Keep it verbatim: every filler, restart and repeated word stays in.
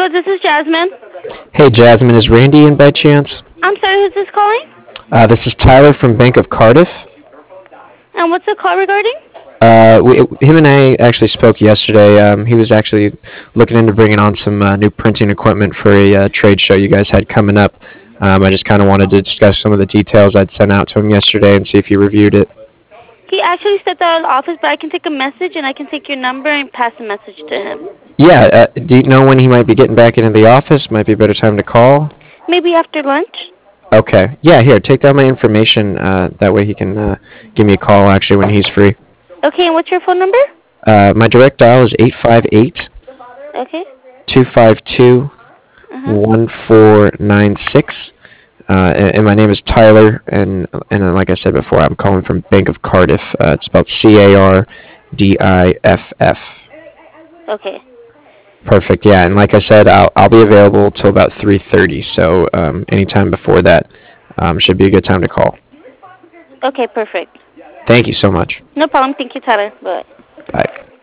Hello, this is Jasmine. Hey, Jasmine, is Randy in by chance? I'm sorry, who's this calling? Uh, this is Tyler from Bank of Cardiff. And what's the call regarding? Uh, we, him and I actually spoke yesterday. Um, he was actually looking into bringing on some uh, new printing equipment for a uh, trade show you guys had coming up. Um, I just kind of wanted to discuss some of the details I'd sent out to him yesterday and see if he reviewed it. He actually stepped out of the office, but I can take a message and I can take your number and pass a message to him. Yeah, uh, do you know when he might be getting back into the office? Might be a better time to call. Maybe after lunch? Okay. Yeah, here, take down my information. Uh, that way he can uh, give me a call actually when he's free. Okay, and what's your phone number? Uh, my direct dial is eight five eight, Okay. two five two, Uh-huh. one four nine six. Uh, and, and my name is Tyler, and and uh, like I said before, I'm calling from Bank of Cardiff. Uh, it's spelled C A R D I F F. Okay. Perfect. Yeah, and like I said, I'll I'll be available till about three thirty. So um, anytime before that um, should be a good time to call. Okay, perfect. Thank you so much. No problem. Thank you, Tyler. Bye. Bye.